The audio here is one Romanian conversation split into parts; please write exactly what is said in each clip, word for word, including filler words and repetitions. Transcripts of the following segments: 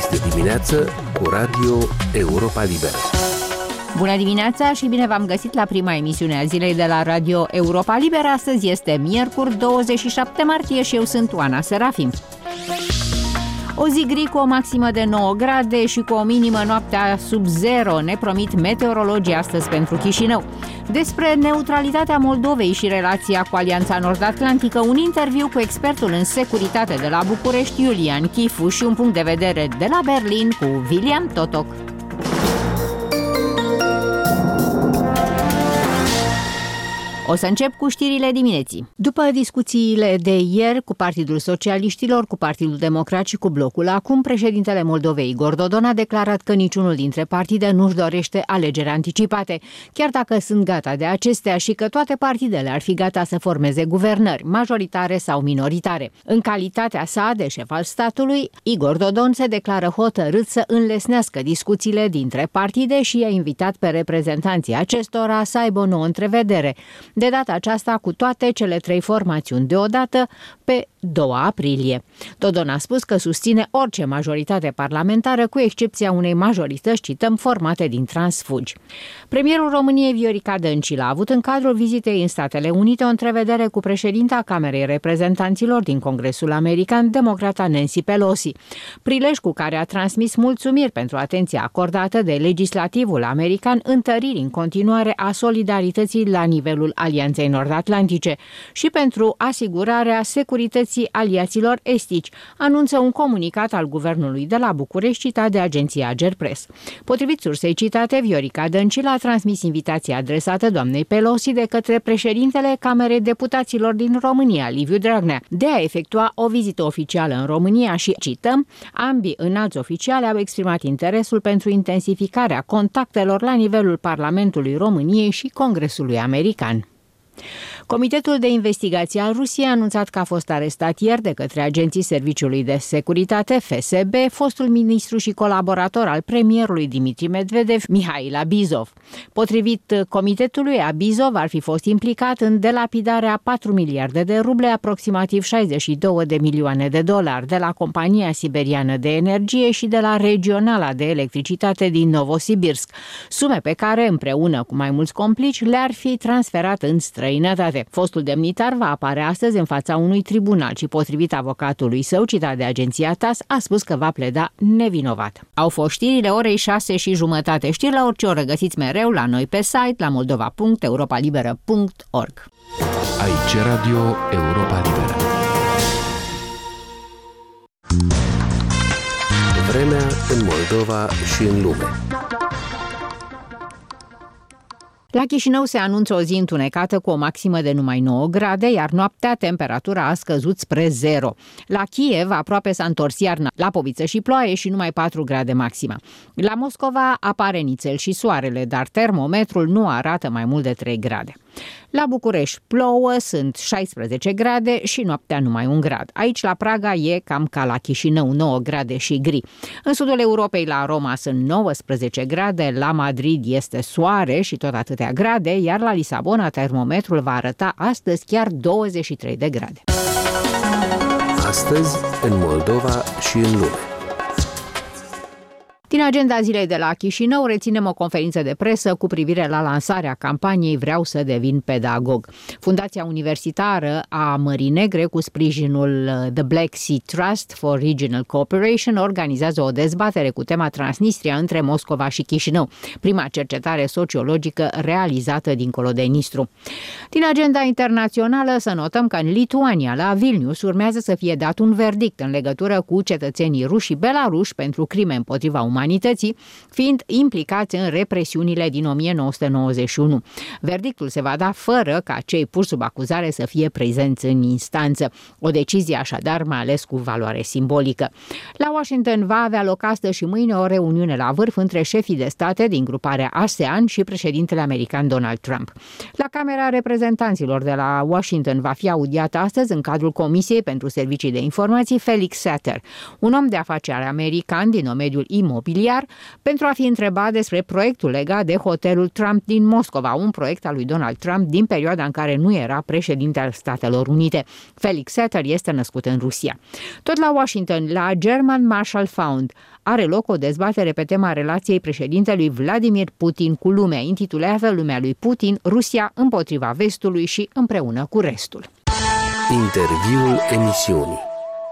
Este dimineață cu Radio Europa Liberă. Bună dimineața și bine v-am găsit la prima emisiune a zilei de la Radio Europa Liberă. Astăzi este miercuri, douăzeci și șapte martie și eu sunt Oana Serafim. O zi gri cu o maximă de nouă grade și cu o minimă noaptea sub zero, ne promit meteorologii astăzi pentru Chișinău. Despre neutralitatea Moldovei și relația cu Alianța Nord-Atlantică, un interviu cu expertul în securitate de la București, Iulian Chifu, și un punct de vedere de la Berlin cu William Totoc. O să încep cu știrile dimineții. După discuțiile de ieri cu Partidul Socialiștilor, cu Partidul Democrat și cu Blocul Acum, președintele Moldovei Igor Dodon a declarat că niciunul dintre partide nu-și dorește alegeri anticipate, chiar dacă sunt gata de acestea, și că toate partidele ar fi gata să formeze guvernări, majoritare sau minoritare. În calitatea sa de șef al statului, Igor Dodon se declară hotărât să înlesnească discuțiile dintre partide și i-a invitat pe reprezentanții acestora să aibă o nouă întrevedere, de data aceasta cu toate cele trei formațiuni deodată, pe doi aprilie. Dodon a spus că susține orice majoritate parlamentară, cu excepția unei majorități, cităm, formate din transfugi. Premierul României Viorica Dăncilă a avut în cadrul vizitei în Statele Unite o întrevedere cu președinta Camerei Reprezentanților din Congresul American, democrata Nancy Pelosi, prilej cu care a transmis mulțumiri pentru atenția acordată de legislativul american întăririi în continuare a solidarității la nivelul Alianței Nord-Atlantice și pentru asigurarea securității aliaților estici, anunță un comunicat al guvernului de la București, citat de agenția Agerpres. Potrivit sursei citate, Viorica Dăncilă a transmis invitația adresată doamnei Pelosi de către președintele Camerei Deputaților din România, Liviu Dragnea, de a efectua o vizită oficială în România și, cităm, ambii înalți oficiali au exprimat interesul pentru intensificarea contactelor la nivelul Parlamentului României și Congresului American. Comitetul de investigație al Rusiei a anunțat că a fost arestat ieri de către agenții Serviciului de Securitate, F S B, fostul ministru și colaborator al premierului Dmitri Medvedev, Mihail Abizov. Potrivit comitetului, Abizov ar fi fost implicat în delapidarea a patru miliarde de ruble, aproximativ șaizeci și două de milioane de dolari, de la compania siberiană de energie și de la regionala de electricitate din Novosibirsk, sume pe care, împreună cu mai mulți complici, le-ar fi transferat în străinătate. Fostul demnitar va apărea astăzi în fața unui tribunal și, potrivit avocatului său, citat de agenția T A S, a spus că va pleda nevinovat. Au fost știrile orei șase și jumătate. Știri la orice oră găsiți mereu la noi pe site, la moldova punct europa liberă punct org. Aici Radio Europa Liberă. Vremea în Moldova și în lume. La Chișinău se anunță o zi întunecată cu o maximă de numai nouă grade, iar noaptea temperatura a scăzut spre zero. La Kiev aproape s-a întors iarna, la poviță și ploaie și numai patru grade maxima. La Moscova apare nițel și soarele, dar termometrul nu arată mai mult de trei grade. La București plouă, sunt șaisprezece grade și noaptea numai un grad. Aici la Praga e cam ca la Chișinău, nouă grade și gri. În sudul Europei la Roma sunt nouăsprezece grade, la Madrid este soare și tot atâtea grade, iar la Lisabona termometrul va arăta astăzi chiar douăzeci și trei de grade. Astăzi în Moldova și în lume. Din agenda zilei de la Chișinău reținem o conferință de presă cu privire la lansarea campaniei Vreau să devin pedagog. Fundația Universitară a Mării Negre, cu sprijinul The Black Sea Trust for Regional Cooperation, organizează o dezbatere cu tema Transnistria între Moscova și Chișinău, prima cercetare sociologică realizată dincolo de Nistru. Din agenda internațională să notăm că în Lituania, la Vilnius, urmează să fie dat un verdict în legătură cu cetățenii ruși și belaruși pentru crime împotriva umanității, fiind implicați în represiunile din o mie nouă sute nouăzeci și unu. Verdictul se va da fără ca cei puși sub acuzare să fie prezenți în instanță. O decizie așadar mai ales cu valoare simbolică. La Washington va avea loc astăzi și mâine o reuniune la vârf între șefii de state din gruparea ASEAN și președintele american Donald Trump. La Camera Reprezentanților de la Washington va fi audiat astăzi, în cadrul Comisiei pentru Servicii de Informații, Felix Sater, un om de afaceri american din domeniul imobiliar imobiliar pentru a fi întrebat despre proiectul legat de hotelul Trump din Moscova, un proiect al lui Donald Trump din perioada în care nu era președinte al Statelor Unite. Felix Sater este născut în Rusia. Tot la Washington, la German Marshall Fund, are loc o dezbatere pe tema relației președintelui Vladimir Putin cu lumea, intitulată Lumea lui Putin, Rusia împotriva vestului și împreună cu restul. Interviul emisiunii.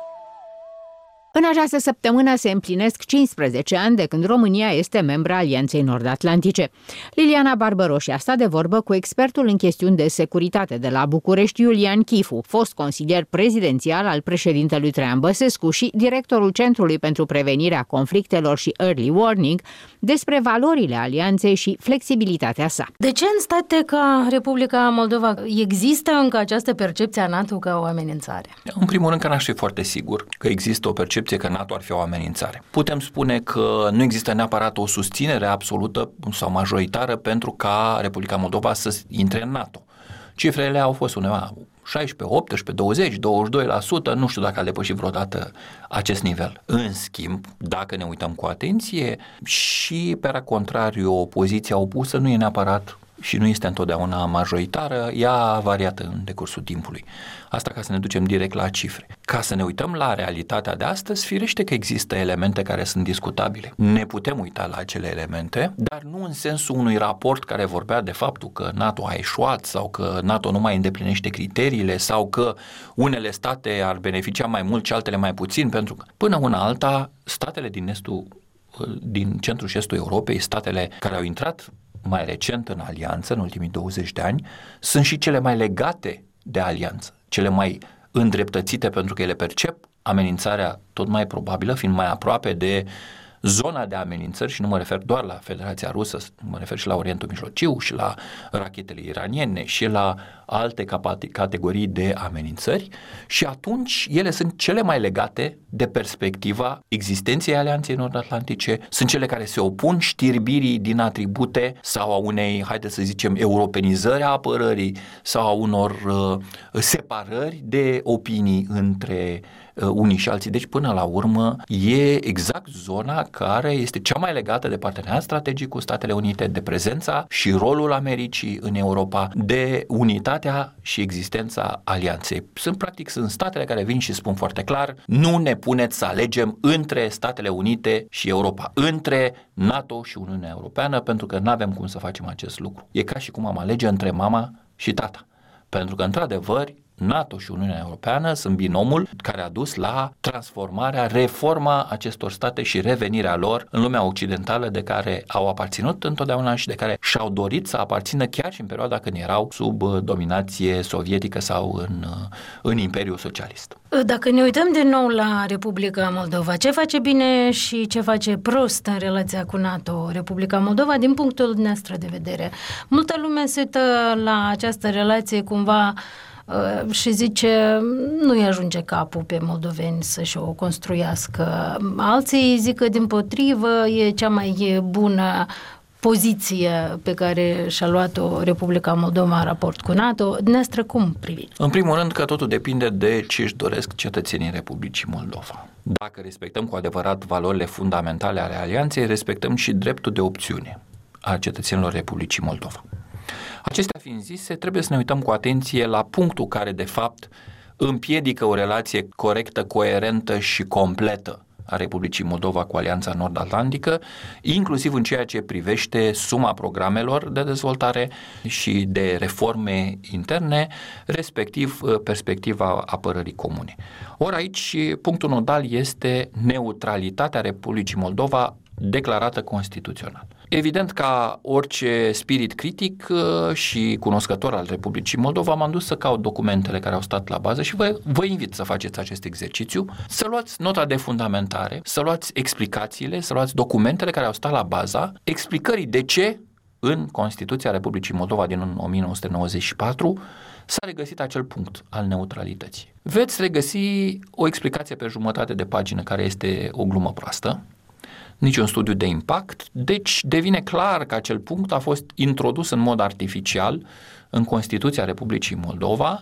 În această săptămână se împlinesc cincisprezece ani de când România este membra Alianței Nord-Atlantice. Liliana Barbaroși a stat de vorbă cu expertul în chestiuni de securitate de la București, Iulian Chifu, fost consilier prezidențial al președintelui Traian Băsescu și directorul Centrului pentru Prevenirea Conflictelor și Early Warning, despre valorile alianței și flexibilitatea sa. De ce în state ca Republica Moldova există încă această percepție a NATO ca o amenințare? În primul rând că n-aș fi foarte sigur că există o percepție că NATO ar fi o amenințare. Putem spune că nu există neapărat o susținere absolută sau majoritară pentru ca Republica Moldova să intre în NATO. Cifrele au fost undeva șaisprezece, optsprezece, douăzeci, douăzeci și doi la sută, nu știu dacă a depășit vreodată acest nivel. În schimb, dacă ne uităm cu atenție, și pe contrariu, poziția opusă nu e neapărat și nu este întotdeauna majoritară, ea a variat în decursul timpului. Asta ca să ne ducem direct la cifre. Ca să ne uităm la realitatea de astăzi, firește că există elemente care sunt discutabile. Ne putem uita la acele elemente, dar nu în sensul unui raport care vorbea de faptul că NATO a eșuat sau că NATO nu mai îndeplinește criteriile sau că unele state ar beneficia mai mult și altele mai puțin, pentru că până una alta, statele din estul, din centrul și estul Europei, statele care au intrat mai recent în alianță, în ultimii douăzeci de ani, sunt și cele mai legate de alianță, cele mai îndreptățite pentru că ele percep amenințarea tot mai probabilă, fiind mai aproape de zona de amenințări și nu mă refer doar la Federația Rusă, mă refer și la Orientul Mijlociu și la rachetele iraniene și la alte categorii de amenințări și atunci ele sunt cele mai legate de perspectiva existenței Alianței Nord-Atlantice, sunt cele care se opun știrbirii din atribute sau a unei, haideți să zicem, europenizări a apărării sau a unor uh, separări de opinii între uh, unii și alții. Deci, până la urmă, e exact zona care este cea mai legată de parteneriat strategic cu Statele Unite, de prezența și rolul Americii în Europa, de unitatea și existența alianței. Sunt, practic, sunt statele care vin și spun foarte clar, nu ne puneți să alegem între Statele Unite și Europa, între NATO și Uniunea Europeană, pentru că nu avem cum să facem acest lucru. E ca și cum am alege între mama și tata. Pentru că, într-adevăr, NATO și Uniunea Europeană sunt binomul care a dus la transformarea, reforma acestor state și revenirea lor în lumea occidentală de care au aparținut întotdeauna și de care și-au dorit să aparțină chiar și în perioada când erau sub dominație sovietică sau în, în Imperiul Socialist. Dacă ne uităm din nou la Republica Moldova, ce face bine și ce face prost în relația cu NATO Republica Moldova din punctul nostru de vedere? Multă lume se uită la această relație cumva și zice, nu-i ajunge capul pe moldoveni să-și o construiască. Alții zic că dimpotrivă e cea mai bună poziție pe care și-a luat-o Republica Moldova în raport cu NATO. Dumneavoastră cum priviți? În primul rând că totul depinde de ce își doresc cetățenii Republicii Moldova. Dacă respectăm cu adevărat valorile fundamentale ale alianței, respectăm și dreptul de opțiune a cetățenilor Republicii Moldova. Acestea fiind zise, trebuie să ne uităm cu atenție la punctul care, de fapt, împiedică o relație corectă, coerentă și completă a Republicii Moldova cu Alianța Nord-Atlantică, inclusiv în ceea ce privește suma programelor de dezvoltare și de reforme interne, respectiv perspectiva apărării comune. Ori aici punctul nodal este neutralitatea Republicii Moldova declarată constituțional. Evident, ca orice spirit critic și cunoscător al Republicii Moldova, m-am dus să caut documentele care au stat la bază și vă, vă invit să faceți acest exercițiu, să luați nota de fundamentare, să luați explicațiile, să luați documentele care au stat la baza explicării de ce în Constituția Republicii Moldova din o mie nouă sute nouăzeci și patru s-a regăsit acel punct al neutralității. Veți regăsi o explicație pe jumătate de pagină care este o glumă proastă, nici un studiu de impact, deci devine clar că acel punct a fost introdus în mod artificial în Constituția Republicii Moldova,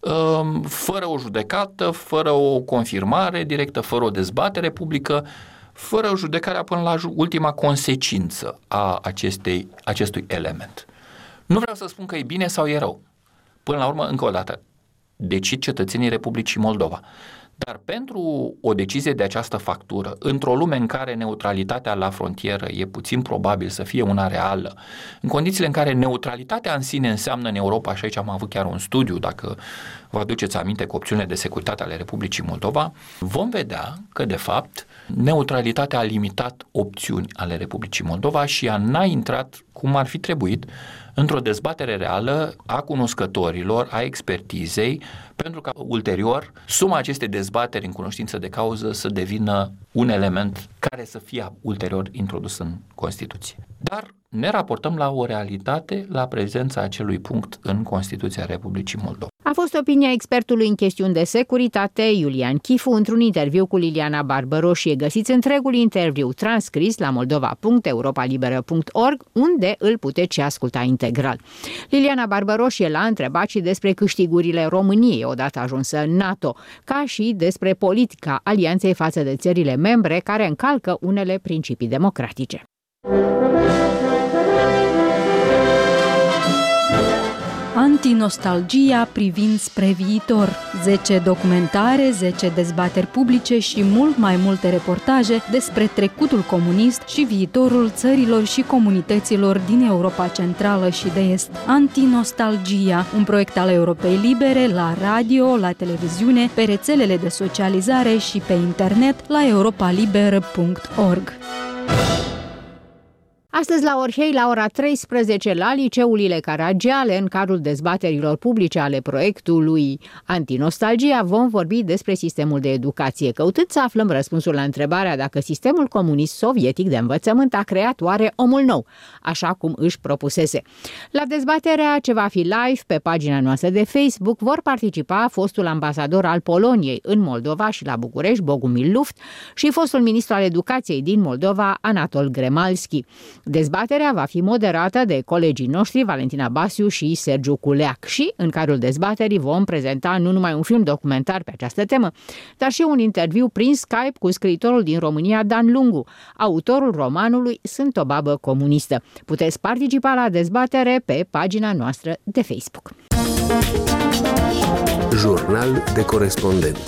fără o judecată, fără o confirmare directă, fără o dezbatere publică, fără judecarea până la ultima consecință a acestei, acestui element. Nu vreau să spun că e bine sau e rău. Până la urmă, încă o dată, decid cetățenii Republicii Moldova. Dar pentru o decizie de această factură, într-o lume în care neutralitatea la frontieră e puțin probabil să fie una reală, în condițiile în care neutralitatea în sine înseamnă în Europa, și aici am avut chiar un studiu, dacă vă aduceți aminte, cu opțiunile de securitate ale Republicii Moldova, vom vedea că, de fapt, neutralitatea a limitat opțiuni ale Republicii Moldova și ea n-a intrat cum ar fi trebuit într-o dezbatere reală a cunoscătorilor, a expertizei, pentru ca ulterior suma acestei dezbateri în cunoștință de cauză să devină un element care să fie ulterior introdus în Constituție. Dar ne raportăm la o realitate, la prezența acelui punct în Constituția Republicii Moldova. A fost opinia expertului în chestiuni de securitate, Iulian Chifu, într-un interviu cu Liliana Barbăroșie. Găsiți întregul interviu transcris la moldova punct europa liberă punct org, unde îl puteți asculta integral. Liliana Barbăroșie l-a întrebat și despre câștigurile României odată ajunsă în NATO, ca și despre politica alianței față de țările membre care încalcă unele principii democratice. Antinostalgia privind spre viitor. zece documentare, zece dezbateri publice și mult mai multe reportaje despre trecutul comunist și viitorul țărilor și comunităților din Europa Centrală și de Est. Antinostalgia, un proiect al Europei Libere, la radio, la televiziune, pe rețelele de socializare și pe internet la europa liberă punct org. Astăzi la Orhei, la ora treisprezece, la Liceul Ile Caragiale, în cadrul dezbaterilor publice ale proiectului Antinostalgia, vom vorbi despre sistemul de educație, căutând să aflăm răspunsul la întrebarea dacă sistemul comunist sovietic de învățământ a creat oare omul nou, așa cum își propusese. La dezbaterea ce va fi live pe pagina noastră de Facebook vor participa fostul ambasador al Poloniei în Moldova și la București, Bogumil Luft, și fostul ministru al educației din Moldova, Anatol Gremalski. Dezbaterea va fi moderată de colegii noștri Valentina Basiu și Sergiu Culeac și, în cadrul dezbaterii, vom prezenta nu numai un film documentar pe această temă, dar și un interviu prin Skype cu scriitorul din România Dan Lungu, autorul romanului Sunt o babă comunistă. Puteți participa la dezbatere pe pagina noastră de Facebook. Jurnal de corespondent.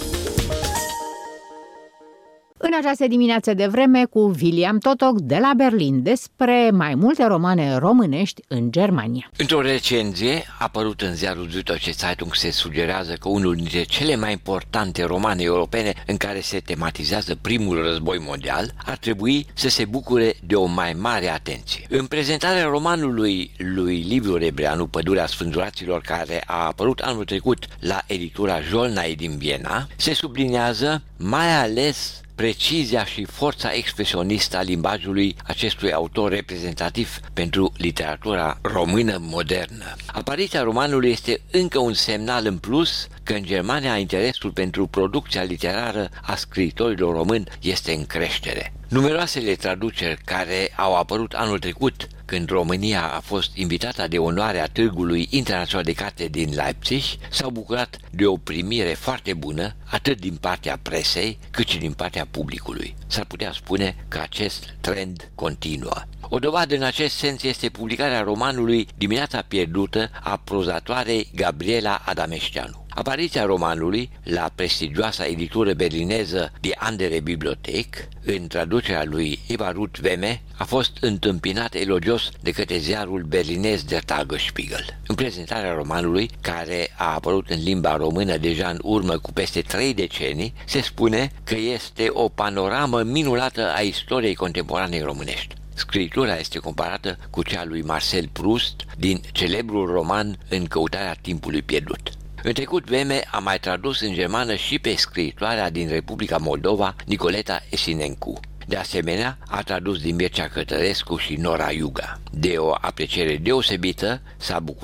În această dimineață de vreme cu William Totoc de la Berlin despre mai multe romane românești în Germania. Într-o recenzie apărut în ziarul Süddeutsche Zeitung se sugerează că unul dintre cele mai importante romane europene în care se tematizează primul război mondial ar trebui să se bucure de o mai mare atenție. În prezentarea romanului lui Liviu Rebreanu, Pădurea Sfânzuraților, care a apărut anul trecut la editura Jolnai din Viena, se subliniază mai ales precizia și forța expresionistă a limbajului acestui autor reprezentativ pentru literatura română modernă. Apariția romanului este încă un semnal în plus că în Germania interesul pentru producția literară a scriitorilor români este în creștere. Numeroasele traduceri care au apărut anul trecut, când România a fost invitată de onoare a Târgului Internațional de Carte din Leipzig, s-au bucurat de o primire foarte bună, atât din partea presei, cât și din partea publicului. S-ar putea spune că acest trend continuă. O dovadă în acest sens este publicarea romanului Dimineața pierdută a prozatoarei Gabriela Adameșteanu. Apariția romanului la prestigioasa editură berlineză Die Andere Bibliothek, în traducerea lui Eva Ruth Wemme, a fost întâmpinat elogios de către ziarul berlinez Der Tagesspiegel. În prezentarea romanului, care a apărut în limba română deja în urmă cu peste trei decenii, se spune că este o panoramă minunată a istoriei contemporanei românești. Scritura este comparată cu cea lui Marcel Proust din celebrul roman În căutarea timpului pierdut. În trecut vreme a mai tradus în germană și pe scriitoarea din Republica Moldova, Nicoleta Esinencu. De asemenea, a tradus din Mircea Cătărescu și Nora Iuga. De o apreciere deosebită s-a bucurat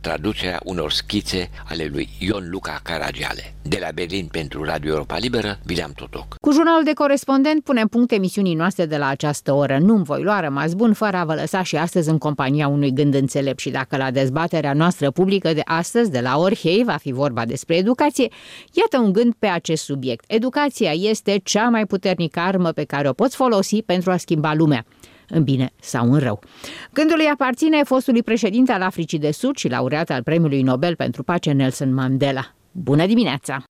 traducerea unor schițe ale lui Ion Luca Caragiale. De la Berlin pentru Radio Europa Liberă, Bileam Totoc. Cu jurnalul de corespondent punem punct emisiunii noastre de la această oră. Nu-mi voi lua, rămas bun fără a vă lăsa și astăzi în compania unui gând înțelept. Și dacă la dezbaterea noastră publică de astăzi, de la Orhei, va fi vorba despre educație, iată un gând pe acest subiect. Educația este cea mai puternică armă pe care o poți folosi pentru a schimba lumea, în bine sau în rău. Gândul îi aparține fostului președinte al Africii de Sud și laureat al Premiului Nobel pentru Pace Nelson Mandela. Bună dimineața!